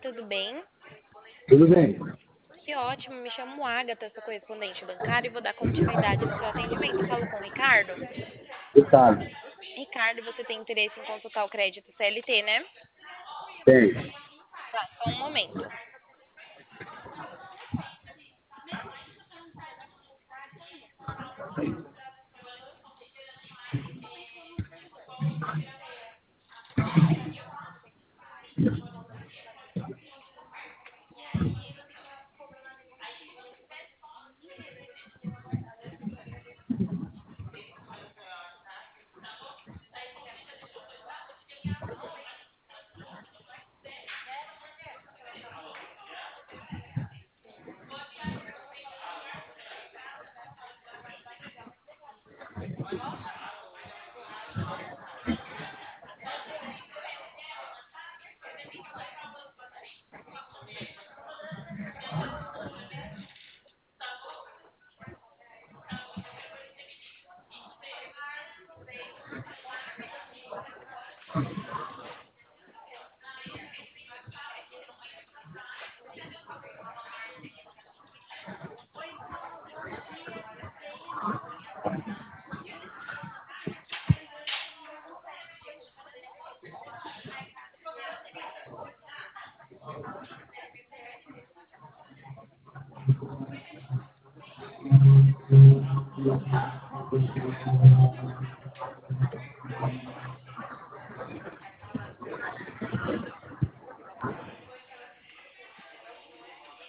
tudo bem? Tudo bem. Que ótimo, me chamo Agatha, sou correspondente bancária e vou dar continuidade no seu atendimento. Falo com o Ricardo. Ricardo, Ricardo, você tem interesse em consultar o crédito CLT, né? tem. Tá, só um momento.